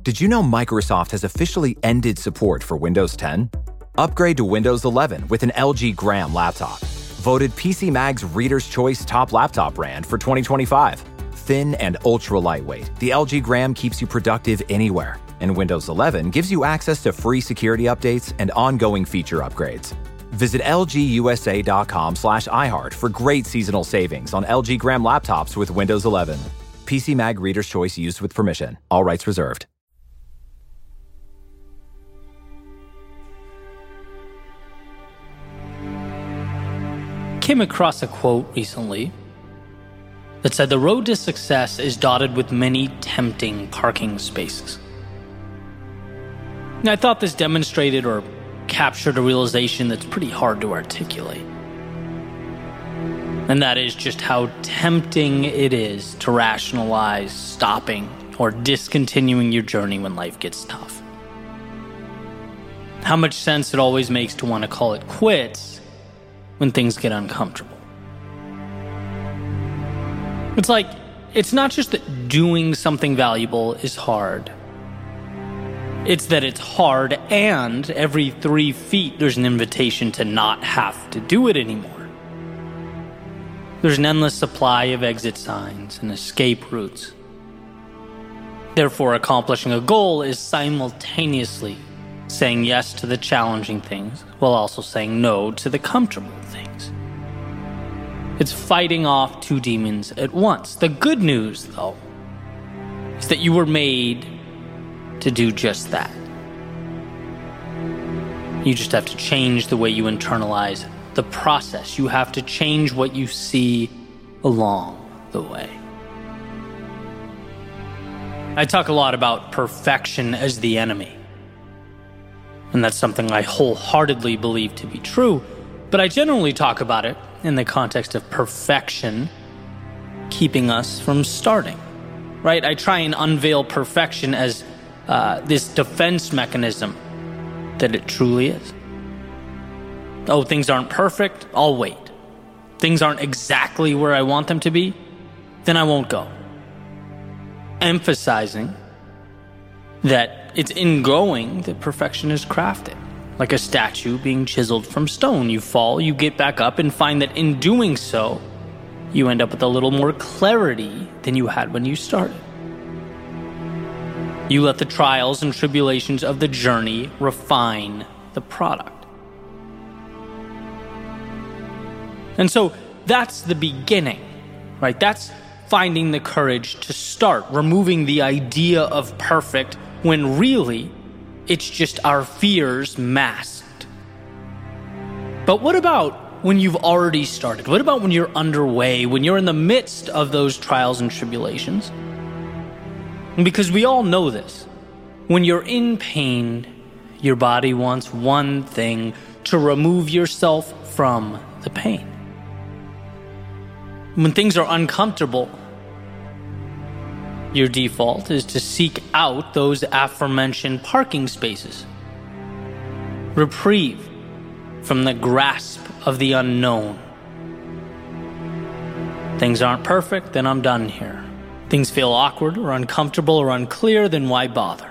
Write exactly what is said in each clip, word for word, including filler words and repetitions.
Did you know Microsoft has officially ended support for Windows ten? Upgrade to Windows eleven with an L G Gram laptop. Voted P C Mag's Reader's Choice Top Laptop Brand for twenty twenty-five. Thin and ultra lightweight, the L G Gram keeps you productive anywhere. And Windows eleven gives you access to free security updates and ongoing feature upgrades. Visit lgusa.com slash iHeart for great seasonal savings on L G Gram laptops with Windows eleven. P C Mag Reader's Choice used with permission. All rights reserved. Came across a quote recently that said the road to success is dotted with many tempting parking spaces. And I thought this demonstrated or captured a realization that's pretty hard to articulate. And that is just how tempting it is to rationalize stopping or discontinuing your journey when life gets tough. How much sense it always makes to want to call it quits when things get uncomfortable. It's like, it's not just that doing something valuable is hard. It's that it's hard, and every three feet there's an invitation to not have to do it anymore. There's an endless supply of exit signs and escape routes. Therefore, accomplishing a goal is simultaneously saying yes to the challenging things while also saying no to the comfortable things. It's fighting off two demons at once. The good news, though, is that you were made to do just that. You just have to change the way you internalize the process. You have to change what you see along the way. I talk a lot about perfection as the enemy. And that's something I wholeheartedly believe to be true, but I generally talk about it in the context of perfection keeping us from starting, right? I try and unveil perfection as uh, this defense mechanism that it truly is. Oh, things aren't perfect, I'll wait. Things aren't exactly where I want them to be, then I won't go. Emphasizing that it's in going that perfection is crafted. Like a statue being chiseled from stone. You fall, you get back up, and find that in doing so, you end up with a little more clarity than you had when you started. You let the trials and tribulations of the journey refine the product. And so that's the beginning, right? That's finding the courage to start, removing the idea of perfect when really it's just our fears masked. But what about when you've already started? What about when you're underway, when you're in the midst of those trials and tribulations? Because we all know this. When you're in pain, your body wants one thing: to remove yourself from the pain. When things are uncomfortable, your default is to seek out those aforementioned parking spaces. Reprieve from the grasp of the unknown. Things aren't perfect, then I'm done here. Things feel awkward or uncomfortable or unclear, then why bother?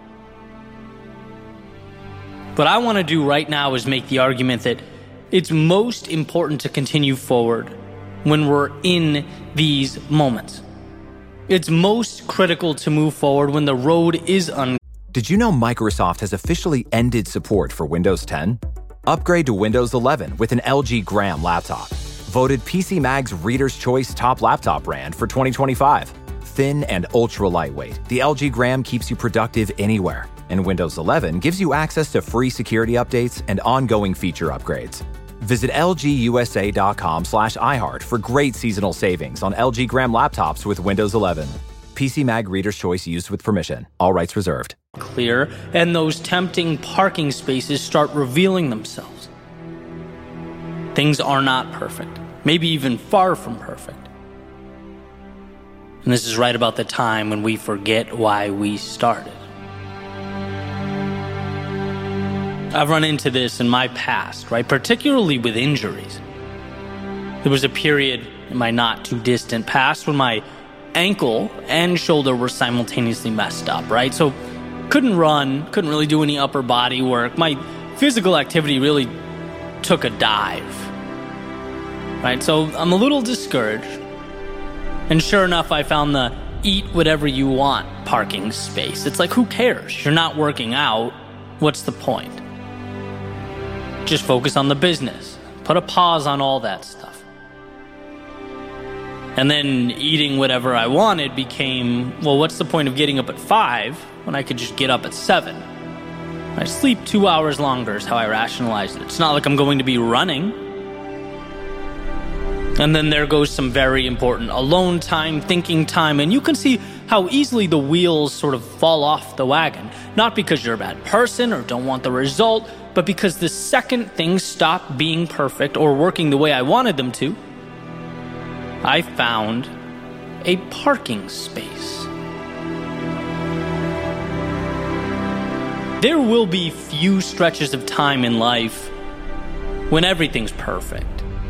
What I want to do right now is make the argument that it's most important to continue forward when we're in these moments. It's most critical to move forward when the road is un- Did you know Microsoft has officially ended support for Windows ten? Upgrade to Windows eleven with an L G Gram laptop. Voted P C Mag's Reader's Choice Top Laptop Brand for twenty twenty-five. Thin and ultra lightweight, the L G Gram keeps you productive anywhere. And Windows eleven gives you access to free security updates and ongoing feature upgrades. Visit lgusa.com slash iHeart for great seasonal savings on L G Gram laptops with Windows eleven. P C Mag Reader's Choice used with permission. All rights reserved. Clear, and those tempting parking spaces start revealing themselves. Things are not perfect, maybe even far from perfect. And this is right about the time when we forget why we started. I've run into this in my past, right? Particularly with injuries. There was a period in my not too distant past when my ankle and shoulder were simultaneously messed up, right? So Couldn't run, couldn't really do any upper body work. My physical activity really took a dive. Right, so I'm a little discouraged. And sure enough, I found the eat whatever you want parking space. It's like, who cares? You're not working out. What's the point? Just focus on the business. Put a pause on all that stuff. And then eating whatever I wanted became, well, what's the point of getting up at five when I could just get up at seven? I sleep two hours longer is how I rationalized it. It's not like I'm going to be running. And then there goes some very important alone time, thinking time, and you can see how easily the wheels sort of fall off the wagon. Not because you're a bad person or don't want the result, but because the second things stop being perfect or working the way I wanted them to, I found a parking space. There will be few stretches of time in life when everything's perfect.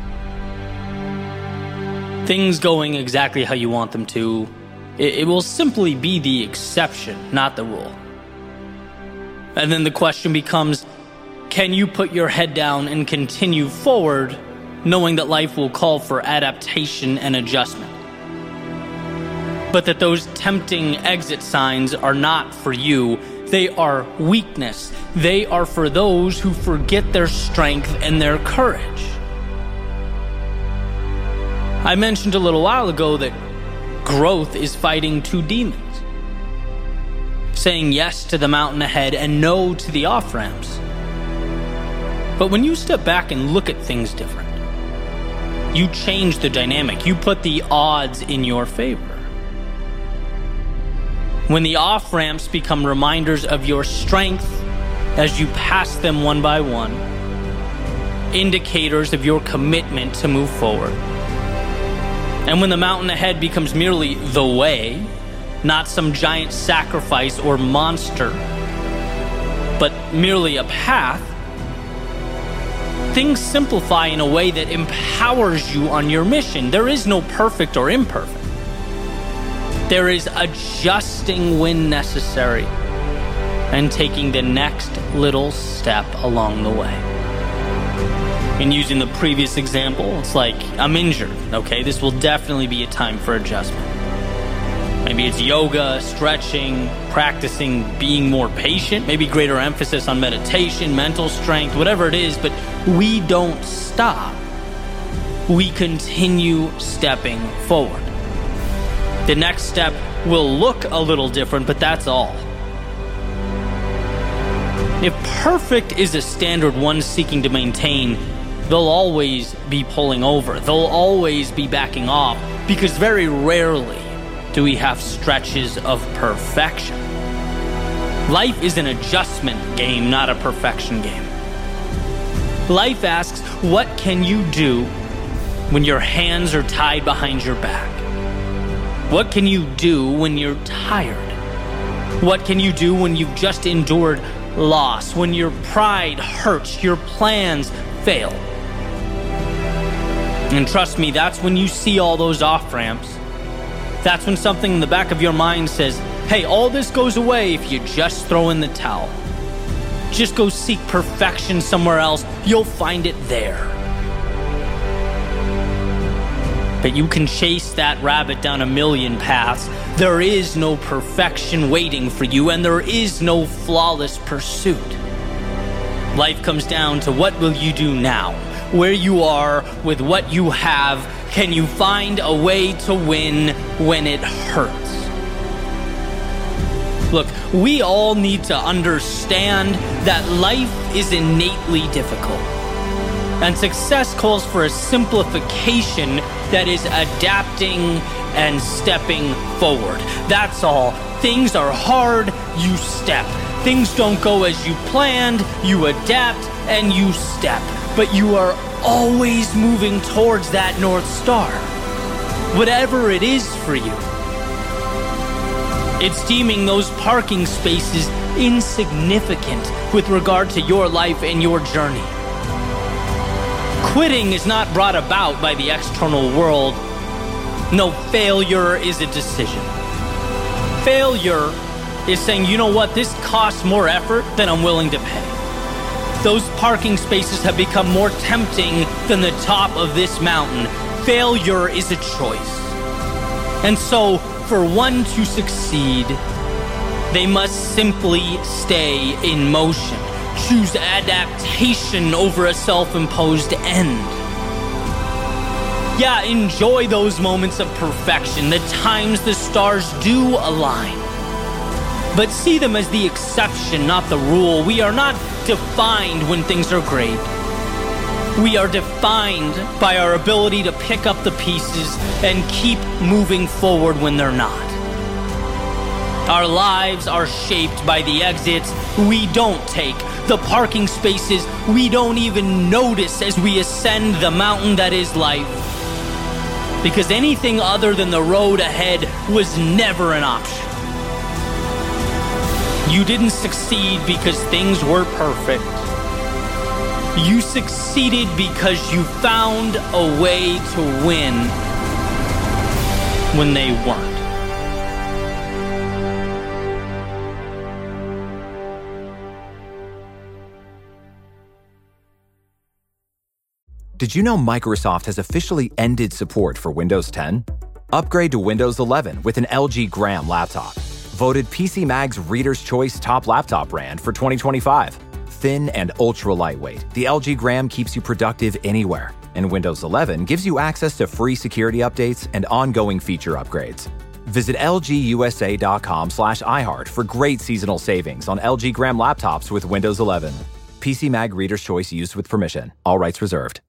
Things going exactly how you want them to. It, it will simply be the exception, not the rule. And then the question becomes, can you put your head down and continue forward, knowing that life will call for adaptation and adjustment? But that those tempting exit signs are not for you. They are weakness. They are for those who forget their strength and their courage. I mentioned a little while ago that growth is fighting two demons. Saying yes to the mountain ahead and no to the off-ramps. But when you step back and look at things different, you change the dynamic. You put the odds in your favor. When the off-ramps become reminders of your strength as you pass them one by one, indicators of your commitment to move forward. And when the mountain ahead becomes merely the way, not some giant sacrifice or monster, but merely a path, things simplify in a way that empowers you on your mission. There is no perfect or imperfect. There is adjusting when necessary and taking the next little step along the way. And using the previous example, it's like, I'm injured, okay? This will definitely be a time for adjustment. Maybe it's yoga, stretching, practicing being more patient, maybe greater emphasis on meditation, mental strength, whatever it is, but we don't stop. We continue stepping forward. The next step will look a little different, but that's all. If perfect is a standard one seeking to maintain, they'll always be pulling over. They'll always be backing off, because very rarely do we have stretches of perfection. Life is an adjustment game, not a perfection game. Life asks, what can you do when your hands are tied behind your back? What can you do when you're tired? What can you do when you've just endured loss, when your pride hurts, your plans fail? And trust me, that's when you see all those off-ramps. That's when something in the back of your mind says, hey, all this goes away if you just throw in the towel. Just go seek perfection somewhere else. You'll find it there. But you can chase that rabbit down a million paths. There is no perfection waiting for you, and there is no flawless pursuit. Life comes down to what will you do now? Where you are, with what you have, can you find a way to win when it hurts? Look, we all need to understand that life is innately difficult. And success calls for a simplification that is adapting and stepping forward. That's all. Things are hard, you step. Things don't go as you planned, you adapt and you step. But you are always moving towards that North Star, whatever it is for you. It's deeming those parking spaces insignificant with regard to your life and your journey. Quitting is not brought about by the external world. No, failure is a decision. Failure is saying, you know what, this costs more effort than I'm willing to pay. Those parking spaces have become more tempting than the top of this mountain. Failure is a choice. And so, for one to succeed, they must simply stay in motion. Choose adaptation over a self-imposed end. Yeah, enjoy those moments of perfection, the times the stars do align. But see them as the exception, not the rule. We are not defined when things are great. We are defined by our ability to pick up the pieces and keep moving forward when they're not. Our lives are shaped by the exits we don't take, the parking spaces we don't even notice as we ascend the mountain that is life. Because anything other than the road ahead was never an option. You didn't succeed because things were perfect. You succeeded because you found a way to win when they weren't. Did you know Microsoft has officially ended support for Windows ten? Upgrade to Windows eleven with an L G Gram laptop. Voted P C Mag's Reader's Choice Top Laptop Brand for twenty twenty-five. Thin and ultra lightweight, the L G Gram keeps you productive anywhere. And Windows eleven gives you access to free security updates and ongoing feature upgrades. Visit lgusa.com slash iHeart for great seasonal savings on L G Gram laptops with Windows eleven. P C Mag Reader's Choice used with permission. All rights reserved.